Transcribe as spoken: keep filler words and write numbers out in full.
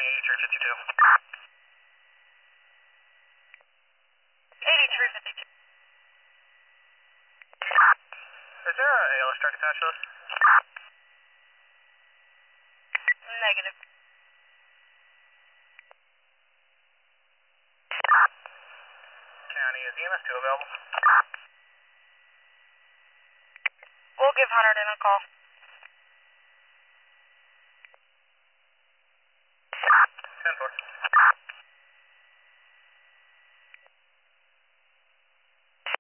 eighty-three fifty-two. eighty-three fifty-two. Is there a A L S truck attached to us? Negative. County, is E M S two available? We'll give Hunterdon a call. ten four.